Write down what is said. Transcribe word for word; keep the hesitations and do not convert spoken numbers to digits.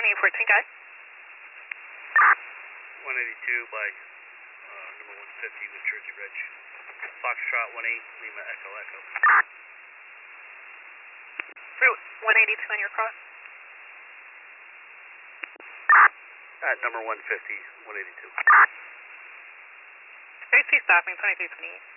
twenty-eight fourteen, guys. one eighty-two by uh, number one fifty with Jersey Ridge. Foxtrot one eight, Lima Echo Echo. Route one eighty-two on your cross. At number one fifty, one eighty-two. thirty-two stopping, twenty-three twenty-eight.